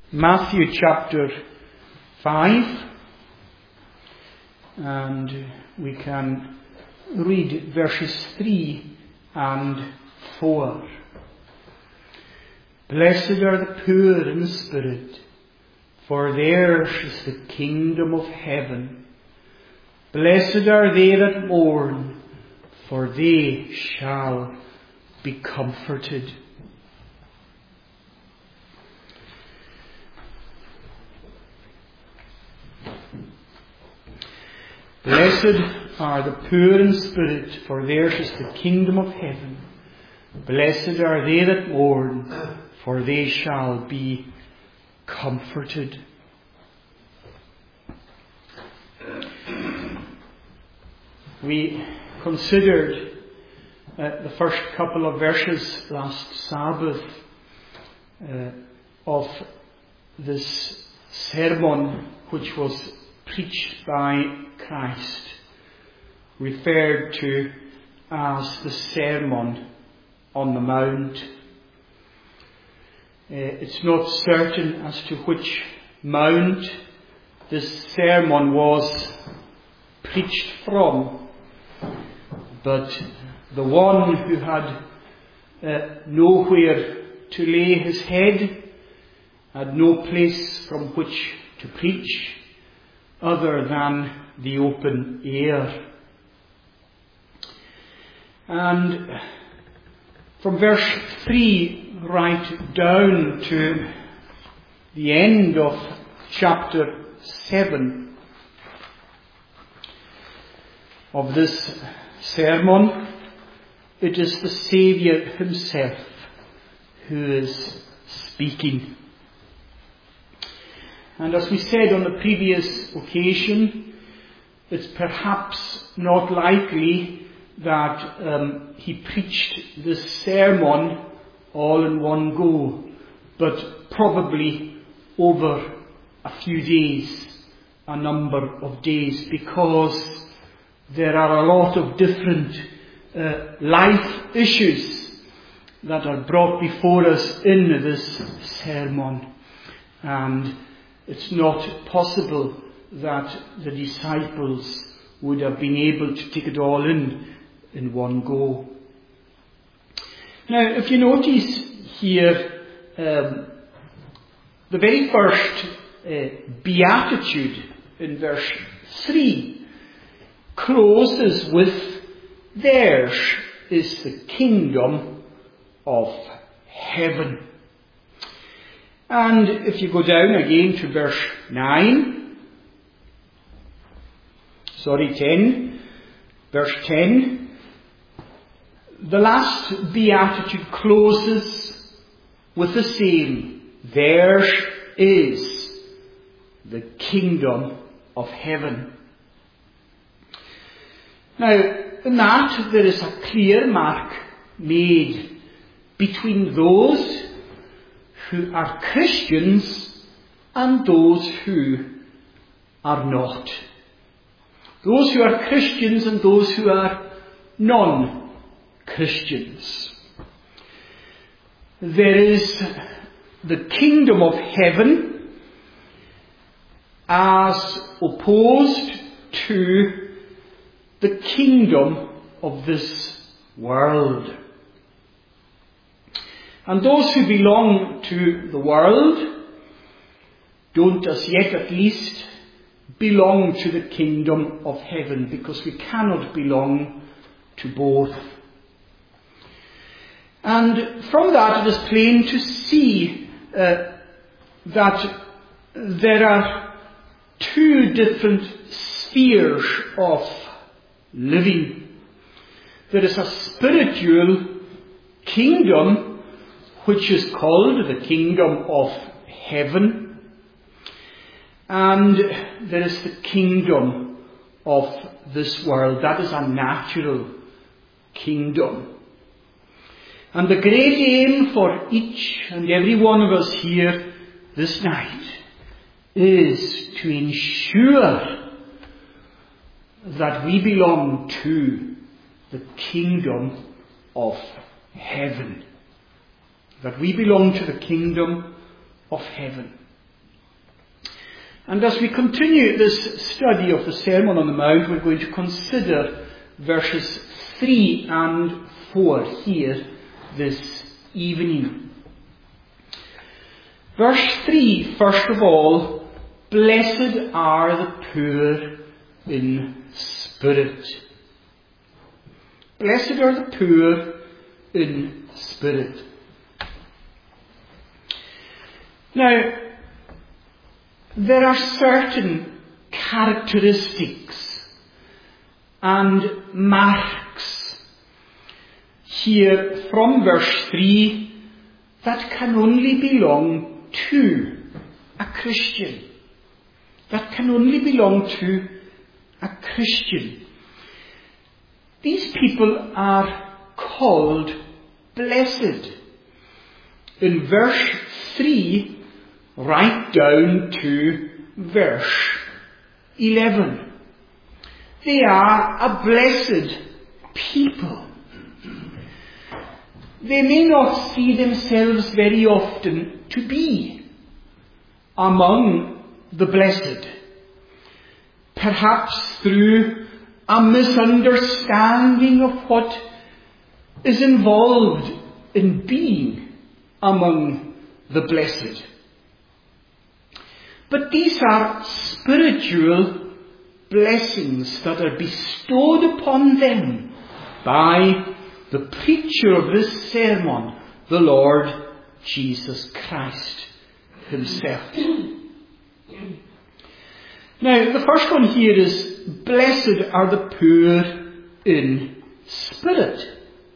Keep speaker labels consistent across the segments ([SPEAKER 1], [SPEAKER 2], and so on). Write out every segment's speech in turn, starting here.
[SPEAKER 1] Matthew chapter 5, and we can read verses 3 and 4. Blessed are the poor in spirit, for theirs is the kingdom of heaven. Blessed are they that mourn, for they shall be comforted. Blessed are the poor in spirit, for theirs is the kingdom of heaven. Blessed are they that mourn, for they shall be comforted. We considered the first couple of verses last Sabbath of this sermon which was preached by Christ, referred to as the Sermon on the Mount. It's not certain as to which mount this sermon was preached from, but the one who had nowhere to lay his head had no place from which to preach other than the open air. And from verse 3 right down to the end of chapter 7 of this sermon, it is the Saviour himself who is speaking. And as we said on the previous occasion, it's perhaps not likely that he preached this sermon all in one go, but probably over a few days, a number of days, because there are a lot of different life issues that are brought before us in this sermon. And it's not possible that the disciples would have been able to take it all in one go. Now, if you notice here, the very first beatitude in verse 3 closes with, theirs is the kingdom of heaven. And if you go down again to verse 10, verse 10, the last beatitude closes with the same, theirs is the kingdom of heaven. Now, in that there is a clear mark made between those who are Christians and those who are not. Those who are Christians and those who are non-Christians. There is the kingdom of heaven as opposed to the kingdom of this world. And those who belong to the world don't, as yet at least, belong to the kingdom of heaven, because we cannot belong to both. And from that it is plain to see that there are two different spheres of living. There is a spiritual kingdom which is called the kingdom of heaven, and there is the kingdom of this world. That is a natural kingdom. And the great aim for each and every one of us here this night is to ensure that we belong to the kingdom of heaven. That we belong to the kingdom of heaven. And as we continue this study of the Sermon on the Mount, we're going to consider verses 3 and 4 here this evening. Verse 3, first of all, blessed are the poor in spirit. Blessed are the poor in spirit. Now, there are certain characteristics and marks here from verse 3 that can only belong to a Christian. That can only belong to a Christian. These people are called blessed. In verse 3, right down to verse 11. They are a blessed people. They may not see themselves very often to be among the blessed, perhaps through a misunderstanding of what is involved in being among the blessed. But these are spiritual blessings that are bestowed upon them by the preacher of this sermon, the Lord Jesus Christ himself. Now, the first one here is, blessed are the poor in spirit.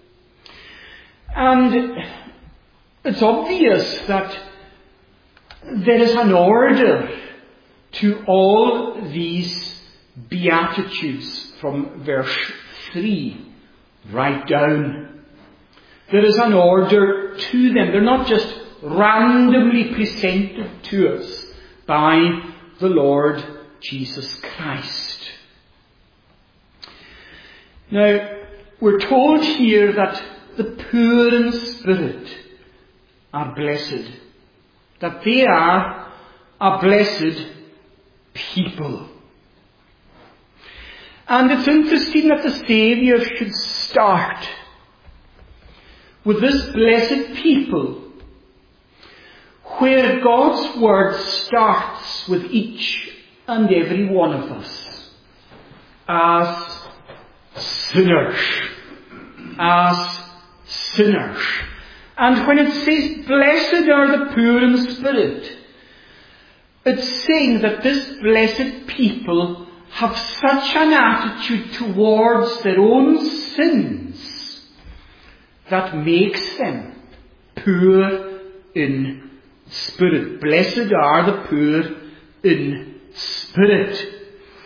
[SPEAKER 1] And it's obvious that there is an order to all these beatitudes from verse 3 right down. There is an order to them. They're not just randomly presented to us by the Lord Jesus Christ. Now, we're told here that the poor in spirit are blessed. That they are a blessed people. And it's interesting that the Saviour should start with this blessed people, where God's word starts with each and every one of us as sinners. As sinners. And when it says, blessed are the poor in spirit, it's saying that this blessed people have such an attitude towards their own sins that makes them poor in spirit. Blessed are the poor in spirit.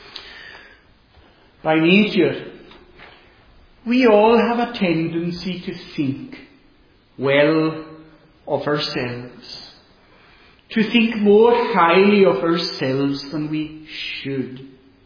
[SPEAKER 1] By nature, we all have a tendency to think well of ourselves, to think more highly of ourselves than we should.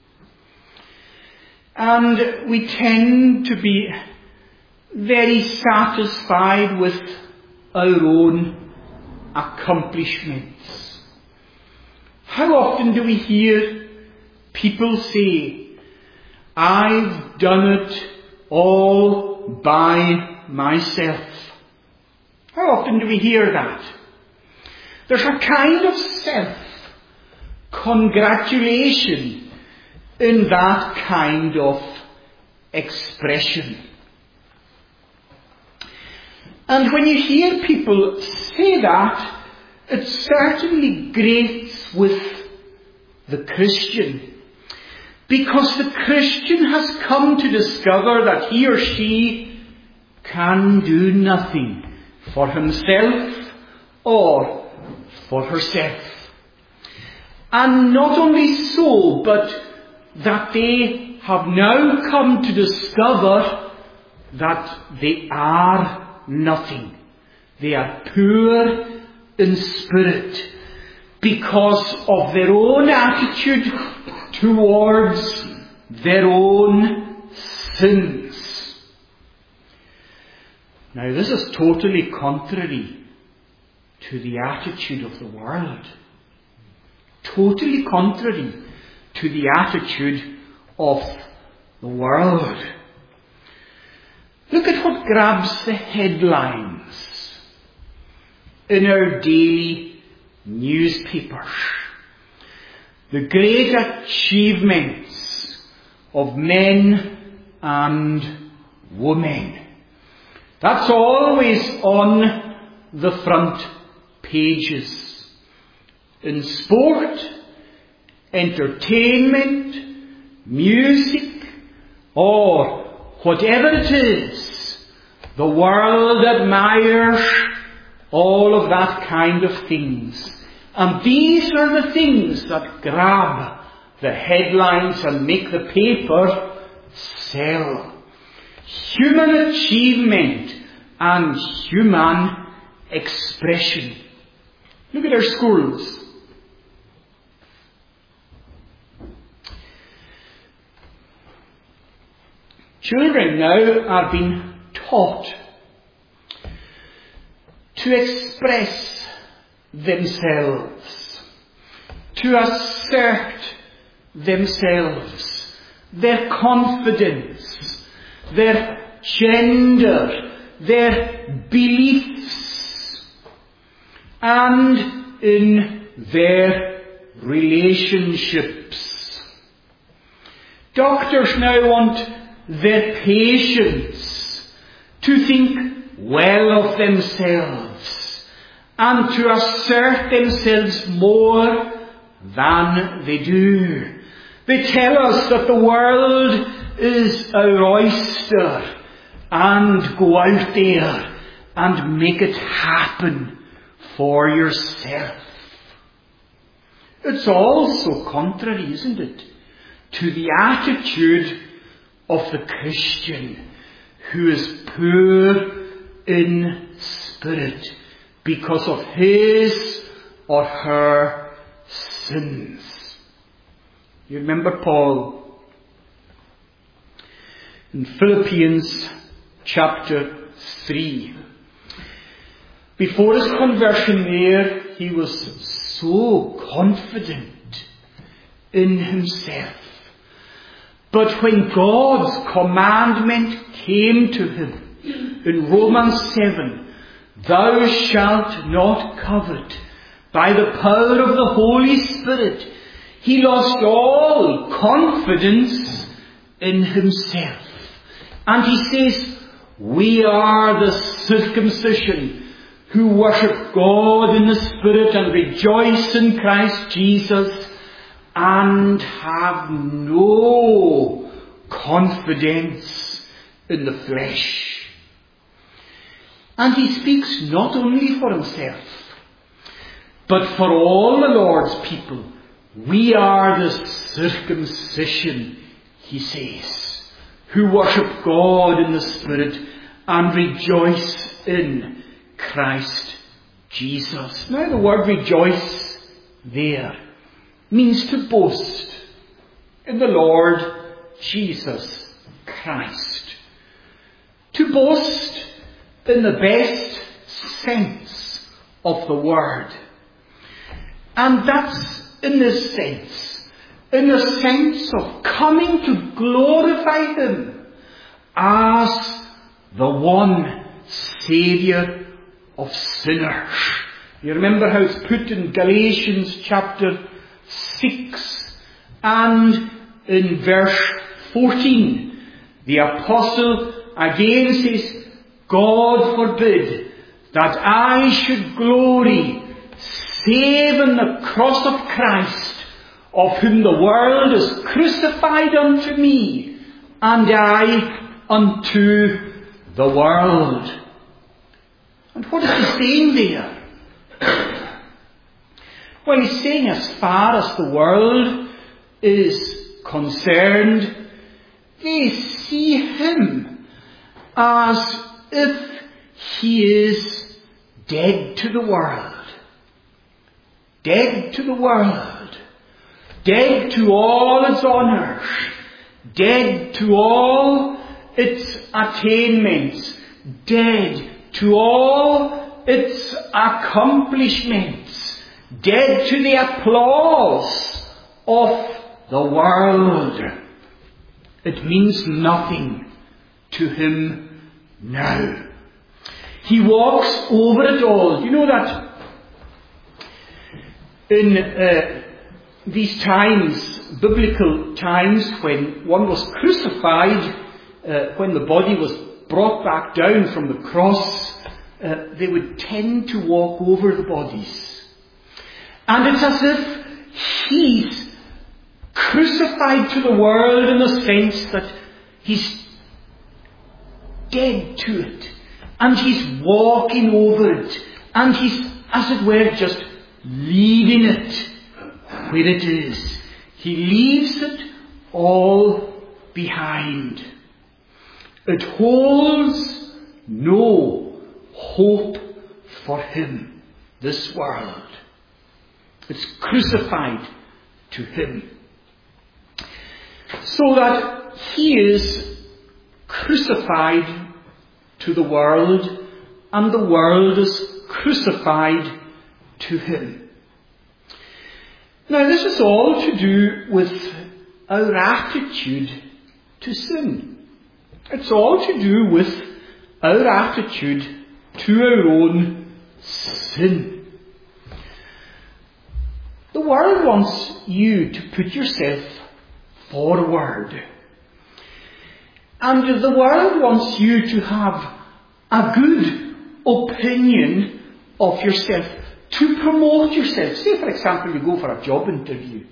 [SPEAKER 1] And we tend to be very satisfied with our own accomplishments. How often do we hear people say, I've done it all by myself? How often do we hear that? There's a kind of self-congratulation in that kind of expression. And when you hear people say that, it certainly grates with the Christian. Because the Christian has come to discover that he or she can do nothing for himself or for herself. And not only so, but that they have now come to discover that they are nothing. They are poor in spirit because of their own attitude towards their own sins. Now, this is totally contrary to the attitude of the world. totally contrary to the attitude of the world. Look at what grabs the headlines in our daily newspapers. The great achievements of men and women. That's always on the front pages. In sport, entertainment, music, or whatever it is, the world admires all of that kind of things. And these are the things that grab the headlines and make the paper sell. Human achievement and human expression. Look at our schools. Children now are being taught to express themselves, to assert themselves, their confidence, their gender, their beliefs, and in their relationships. Doctors now want their patients to think well of themselves and to assert themselves more than they do. They tell us that the world is our oyster and go out there and make it happen for yourself. It's also contrary, isn't it, to the attitude of the Christian who is poor in spirit because of his or her sins. You remember Paul in Philippians chapter 3. Before his conversion there, he was so confident in himself. But when God's commandment came to him in Romans 7, "Thou shalt not covet," by the power of the Holy Spirit, he lost all confidence in himself. And he says, "We are the circumcision who worship God in the Spirit and rejoice in Christ Jesus and have no confidence in the flesh." And he speaks not only for himself, but for all the Lord's people. We are the circumcision, he says, who worship God in the Spirit and rejoice in Christ Jesus. Now the word rejoice there means to boast in the Lord Jesus Christ. To boast in the best sense of the word. And that's in this sense, in the sense of coming to glorify him as the one Saviour of sinners. You remember how it's put in Galatians chapter 6 and in verse 14. The apostle again says, "God forbid that I should glory save in the cross of Christ, of whom the world is crucified unto me, and I unto the world." And what is he saying there? Well, he's saying as far as the world is concerned, they see him as if he is dead to the world. Dead to the world. Dead to all its honours. Dead to all its attainments. Dead to all its accomplishments. dead to the applause of the world. It means nothing to him now. He walks over it all. You know that in these times, biblical times, when one was crucified, when the body was brought back down from the cross, they would tend to walk over the bodies. And it's as if he's crucified to the world in the sense that he's dead to it. And he's walking over it. And he's, as it were, just leaving it where it is. He leaves it all behind. It holds no hope for him, this world. It's crucified to him. So that he is crucified to the world, and the world is crucified to him. Now, this is all to do with our attitude to sin. It's all to do with our attitude to our own sin. The world wants you to put yourself forward. And the world wants you to have a good opinion of yourself, to promote yourself. Say, for example, you go for a job interview.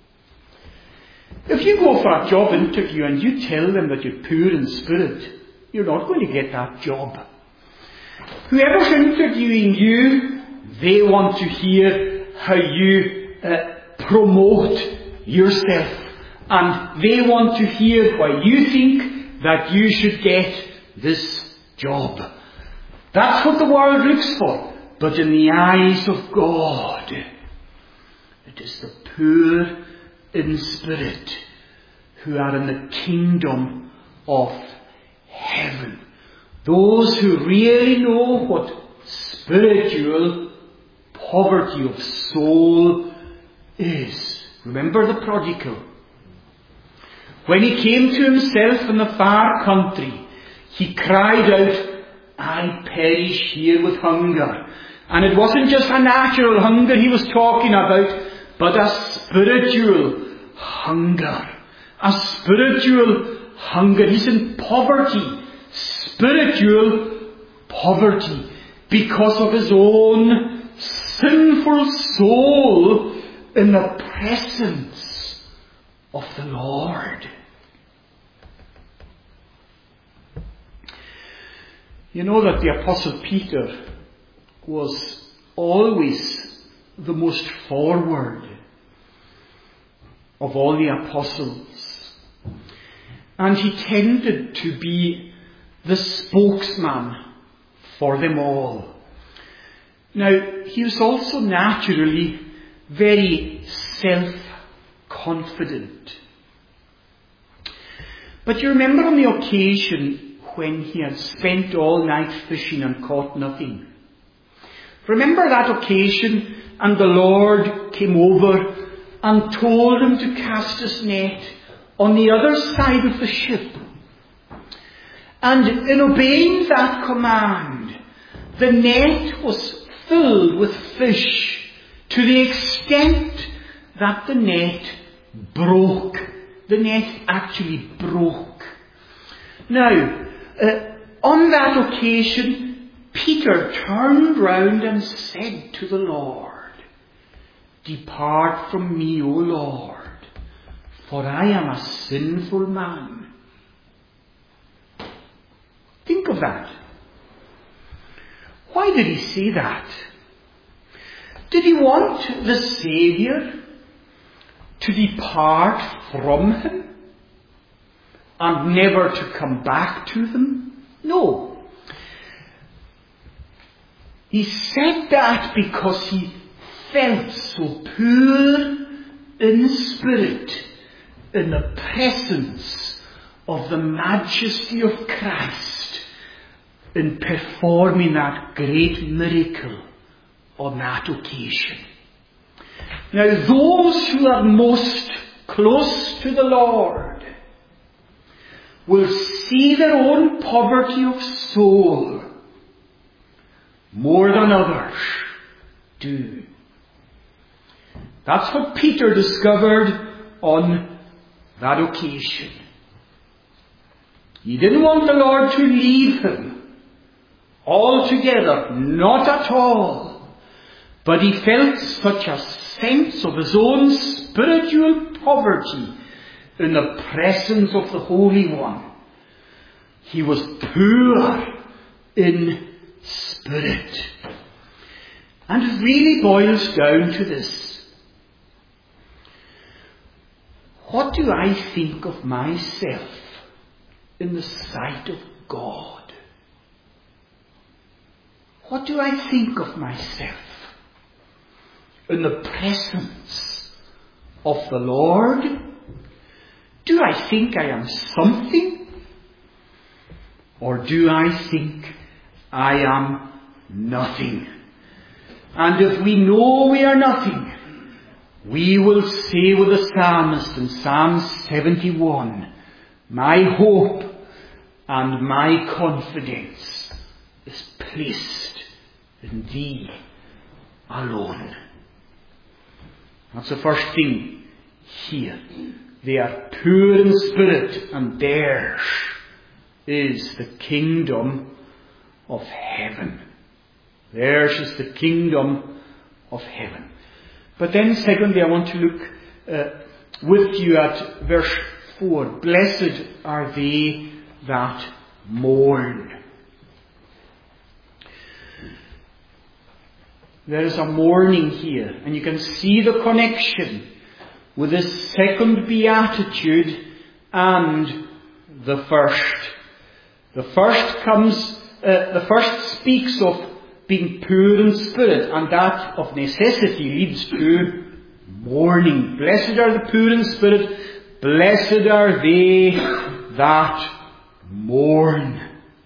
[SPEAKER 1] If you go for a job interview and you tell them that you're poor in spirit, you're not going to get that job. Whoever's interviewing you, they want to hear how you promote yourself. And they want to hear why you think that you should get this job. That's what the world looks for. But in the eyes of God, it is the poor in spirit who are in the kingdom of heaven. Those who really know what spiritual poverty of soul is. Remember the prodigal. When he came to himself in the far country, he cried out, I perish here with hunger. And it wasn't just a natural hunger he was talking about, but a spiritual hunger. A spiritual hunger. He's in poverty. Spiritual poverty. Because of his own sinful soul in the presence of the Lord. You know that the Apostle Peter was always the most forward of all the apostles. And he tended to be the spokesman for them all. Now, he was also naturally very self-confident. But you remember on the occasion when he had spent all night fishing and caught nothing. Remember that occasion, and the Lord came over and told him to cast his net on the other side of the ship. And in obeying that command, the net was filled with fish to the extent that the net broke. The net actually broke. Now, on that occasion, Peter turned round and said to the Lord, Depart from me, O Lord, for I am a sinful man. Think of that. Why did he say that? Did he want the Saviour to depart from him and never to come back to him? No. He said that because he felt so poor in spirit in the presence of the majesty of Christ in performing that great miracle on that occasion. Now, those who are most close to the Lord will see their own poverty of soul more than others do. That's what Peter discovered on that occasion. He didn't want the Lord to leave him altogether, not at all. But he felt such a sense of his own spiritual poverty in the presence of the Holy One. He was poor in spirit. And it really boils down to this. What do I think of myself in the sight of God? What do I think of myself in the presence of the Lord? Do I think I am something? Or do I think I am nothing? And if we know we are nothing, we will say with the psalmist in Psalm 71, my hope and my confidence is placed in Thee alone. That's the first thing here. They are poor in spirit, and theirs is the kingdom of heaven. Theirs is the kingdom of heaven. But then secondly, I want to look with you at verse 4. Blessed are they that mourn. There is a mourning here, and you can see the connection with this second beatitude and the first. The first speaks of being poor in spirit, and that of necessity leads to mourning. Blessed are the poor in spirit, blessed are they that mourn.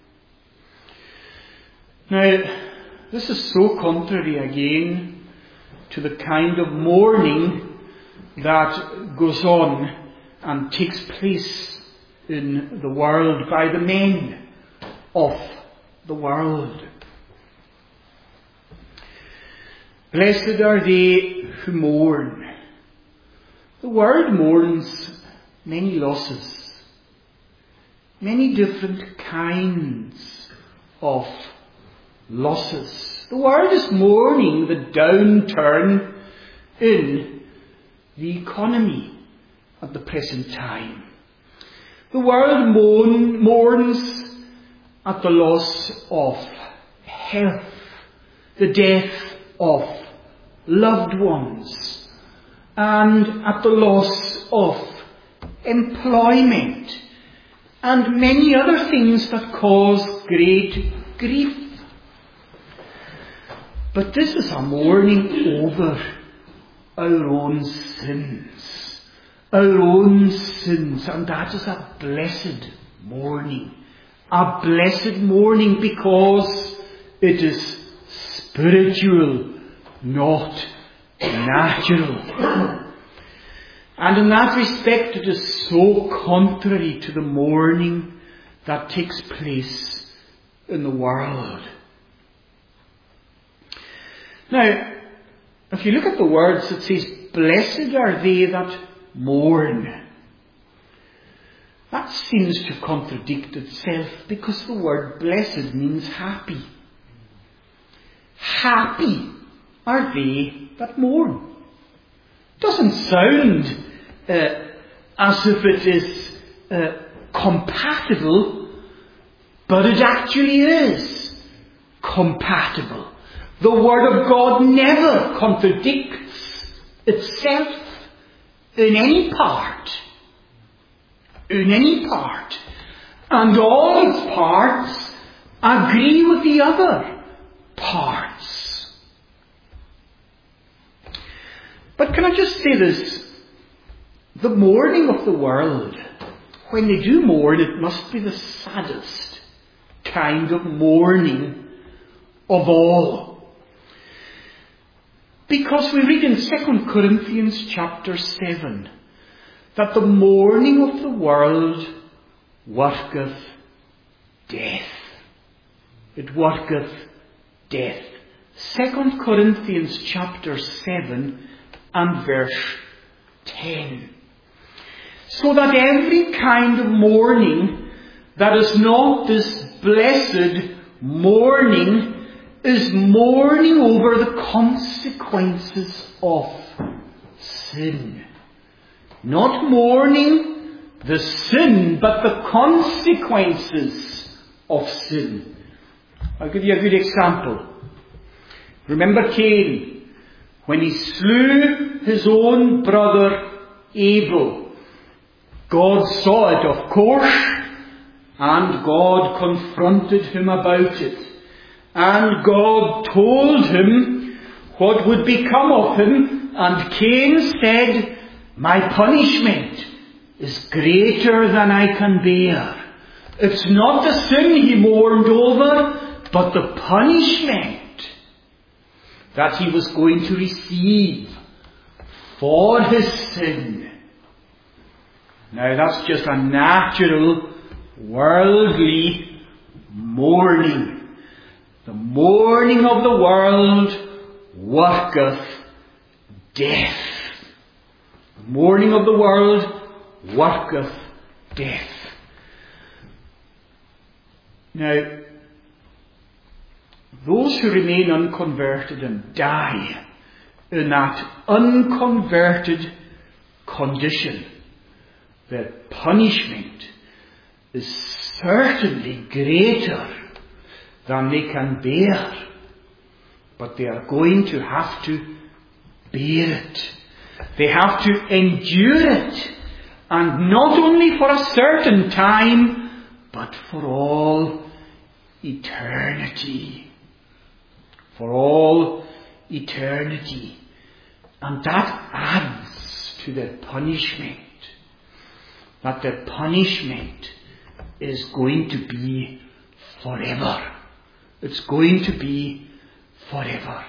[SPEAKER 1] Now, this is so contrary again to the kind of mourning that goes on and takes place in the world by the men of the world. Blessed are they who mourn. The world mourns many losses, many different kinds of losses. The world is mourning the downturn in the economy at the present time. The world mourns at the loss of health, the death of loved ones, and at the loss of employment, and many other things that cause great grief. But this is a mourning over our own sins. Our own sins. And that is a blessed mourning. A blessed mourning because it is spiritual, not natural. And in that respect it is so contrary to the mourning that takes place in the world. Now, if you look at the words, it says, blessed are they that mourn. That seems to contradict itself, because the word blessed means happy. Happy are they that mourn. Doesn't sound as if it is compatible, but it actually is compatible. The Word of God never contradicts itself in any part. In any part. And all its parts agree with the other parts. But can I just say this? The mourning of the world, when they do mourn, it must be the saddest kind of mourning of all. Because we read in 2 Corinthians chapter 7 that the mourning of the world worketh death. It worketh death. 2 Corinthians chapter 7 and verse 10. So that every kind of mourning that is not this blessed mourning is mourning over the consequences of sin. Not mourning the sin, but the consequences of sin. I'll give you a good example. Remember Cain, when he slew his own brother Abel. God saw it, of course, and God confronted him about it. And God told him what would become of him, and Cain said, my punishment is greater than I can bear. It's not the sin he mourned over, but the punishment that he was going to receive for his sin. Now that's just a natural, worldly mourning. The mourning of the world worketh death. The mourning of the world worketh death. Now, those who remain unconverted and die in that unconverted condition, their punishment is certainly greater than they can bear. But they are going to have to bear it. They have to endure it. And not only for a certain time, but for all eternity. For all eternity. And that adds to their punishment. That their punishment is going to be forever. It's going to be forever.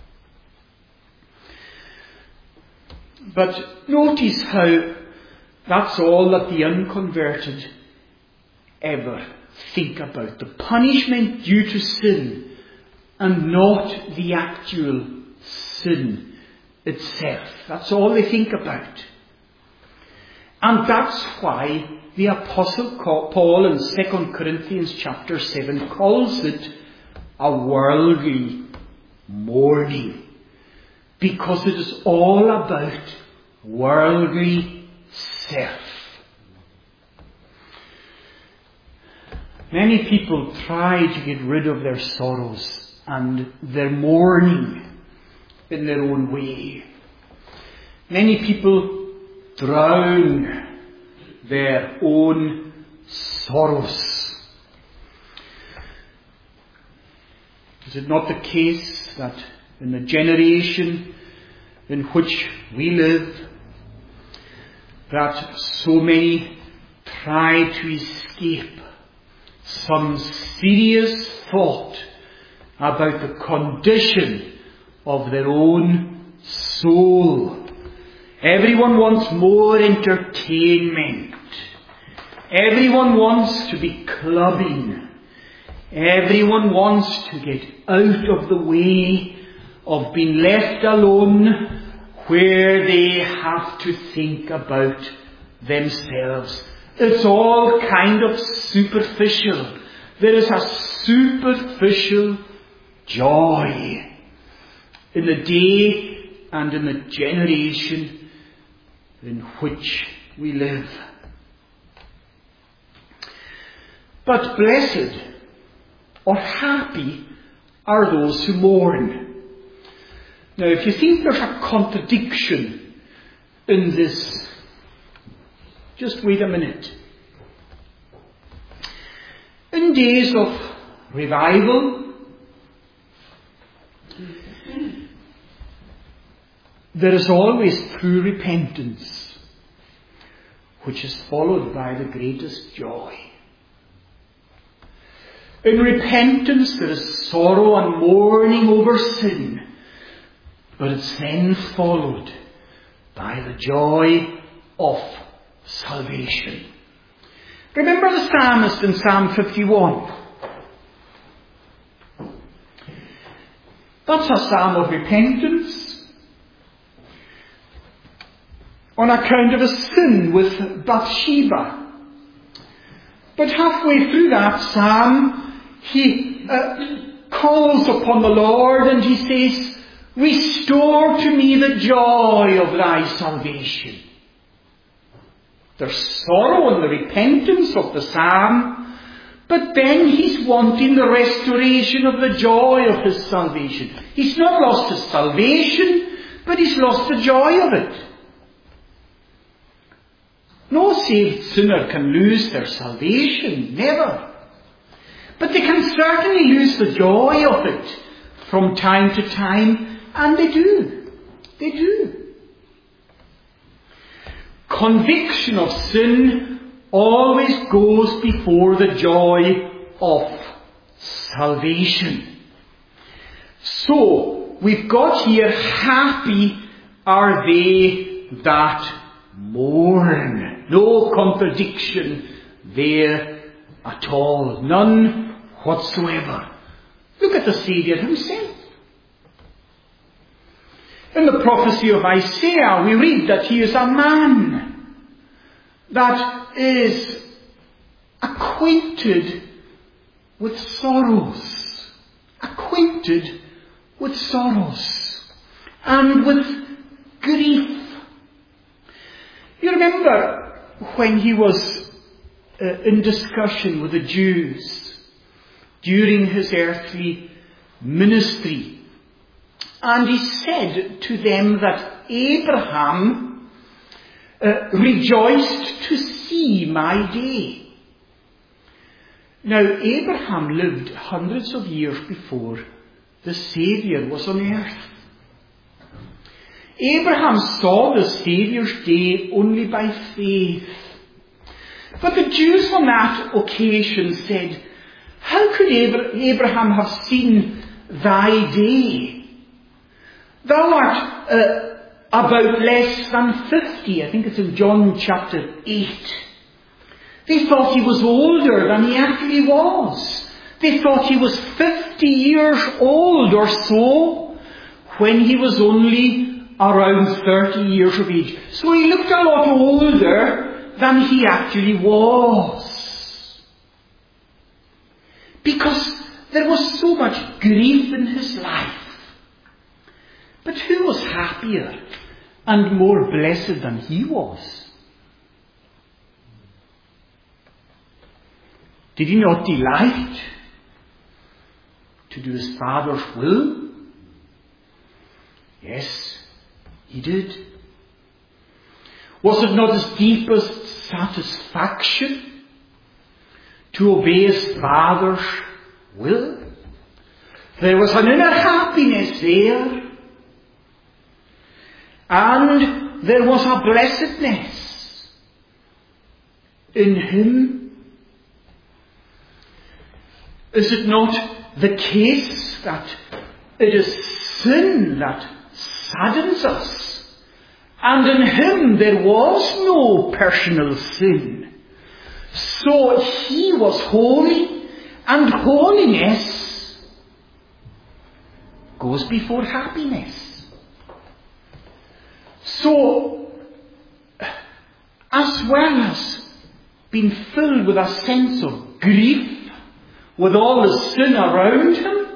[SPEAKER 1] But notice how that's all that the unconverted ever think about. The punishment due to sin and not the actual sin itself. That's all they think about. And that's why the Apostle Paul in 2 Corinthians chapter 7 calls it a worldly mourning. Because it is all about worldly self. Many people try to get rid of their sorrows and their mourning in their own way. Many people drown their own sorrows. Is it not the case that in the generation in which we live, that so many try to escape some serious thought about the condition of their own soul? Everyone wants more entertainment. Everyone wants to be clubbing. Everyone wants to get out of the way of being left alone where they have to think about themselves. It's all kind of superficial. There is a superficial joy in the day and in the generation in which we live. But blessed or happy are those who mourn. Now, if you think there's a contradiction in this, just wait a minute. In days of revival, there is always true repentance, which is followed by the greatest joy. In repentance, there is sorrow and mourning over sin. But it's then followed by the joy of salvation. Remember the psalmist in Psalm 51. That's a psalm of repentance on account of a sin with Bathsheba. But halfway through that psalm, he calls upon the Lord and he says, "Restore to me the joy of thy salvation." There's sorrow in the repentance of the psalm, but then he's wanting the restoration of the joy of his salvation. He's not lost his salvation, but he's lost the joy of it. No saved sinner can lose their salvation, never. But they can certainly lose the joy of it from time to time, and they do. They do. Conviction of sin always goes before the joy of salvation. So, we've got here, happy are they that mourn. No contradiction there at all. None whatsoever. Look at the Saviour himself. In the prophecy of Isaiah, we read that he is a man that is acquainted with sorrows. Acquainted with sorrows. And with grief. You remember when he was in discussion with the Jews during his earthly ministry. And he said to them that Abraham rejoiced to see my day. Now, Abraham lived hundreds of years before the Saviour was on earth. Abraham saw the Saviour's day only by faith. But the Jews on that occasion said, "How could Abraham have seen thy day? Thou art about less than 50. I think it's in John chapter 8. They thought he was older than he actually was. They thought he was 50 years old or so when he was only around 30 years of age. So he looked a lot older than he actually was. Because there was so much grief in his life. But who was happier and more blessed than he was? Did he not delight to do his Father's will? Yes, he did. Was it not his deepest satisfaction to obey his Father's will? There was an inner happiness there. And there was a blessedness in him. Is it not the case that it is sin that saddens us? And in him there was no personal sin. So he was holy, and holiness goes before happiness. So, as well as being filled with a sense of grief, with all the sin around him,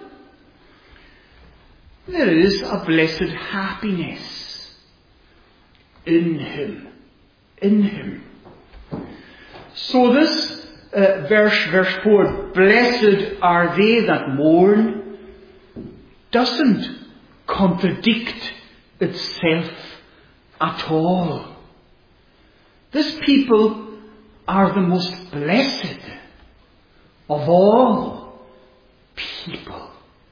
[SPEAKER 1] there is a blessed happiness in him. In him. So this verse 4, blessed are they that mourn, doesn't contradict itself at all. This people are the most blessed of all people.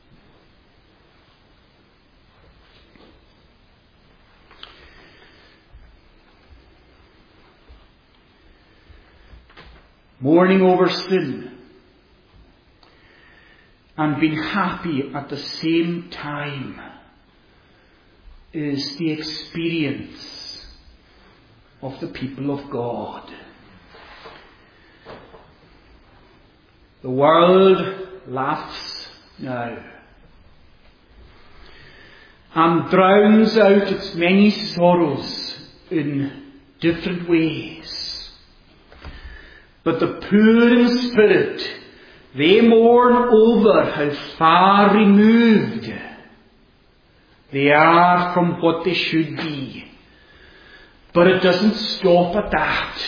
[SPEAKER 1] Mourning over sin and being happy at the same time is the experience of the people of God. The world laughs now and drowns out its many sorrows in different ways. But the poor in spirit, they mourn over how far removed they are from what they should be. But it doesn't stop at that.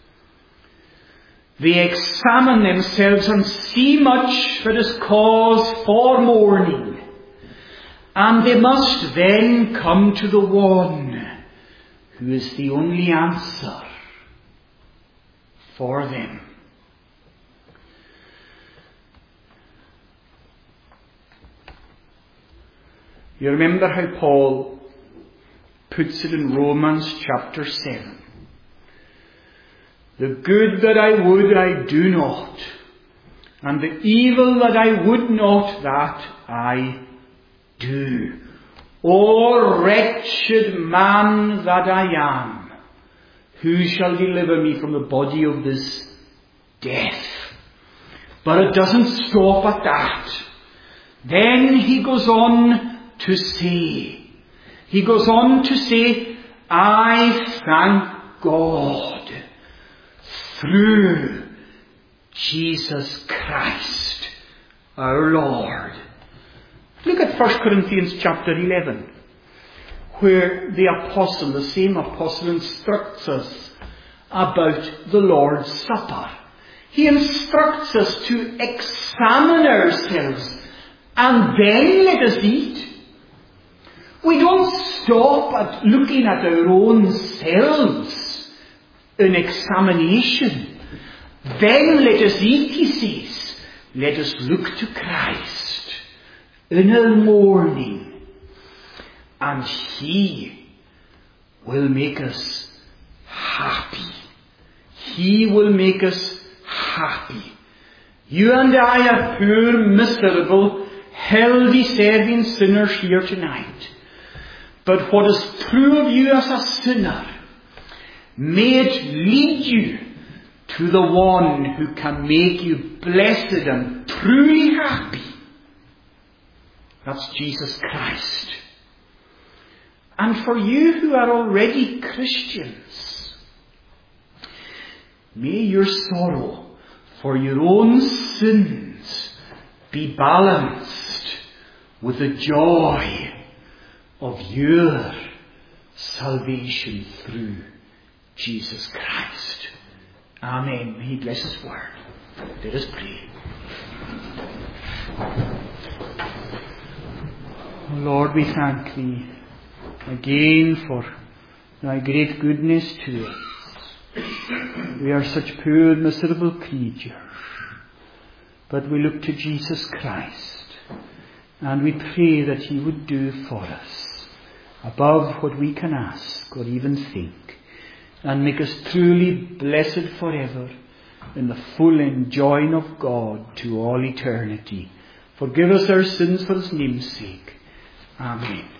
[SPEAKER 1] They examine themselves and see much that is cause for mourning. And they must then come to the one who is the only answer for them. You remember how Paul puts it in Romans chapter 7. The good that I would, I do not. And the evil that I would not, that I do. O wretched man that I am, who shall deliver me from the body of this death? But it doesn't stop at that. Then he goes on to say, I thank God through Jesus Christ our Lord. Look at 1 Corinthians chapter 11, where the same apostle instructs us about the Lord's Supper. He instructs us to examine ourselves and then let us eat. We don't stop at looking at our own selves in examination. Then let us eat, he says. Let us look to Christ in our mourning, and he will make us happy. He will make us happy. You and I are poor, miserable, hell-deserving sinners here tonight. But what is true of you as a sinner, may it lead you to the one who can make you blessed and truly happy. That's Jesus Christ. And for you who are already Christians, may your sorrow for your own sins be balanced with the joy of your salvation through Jesus Christ. Amen. May he bless his word. Let us pray. Oh Lord, we thank thee again for thy great goodness to us. We are such poor, miserable creatures, but we look to Jesus Christ, and we pray that he would do for us above what we can ask or even think, and make us truly blessed forever in the full enjoying of God to all eternity. Forgive us our sins for his name's sake. Amen.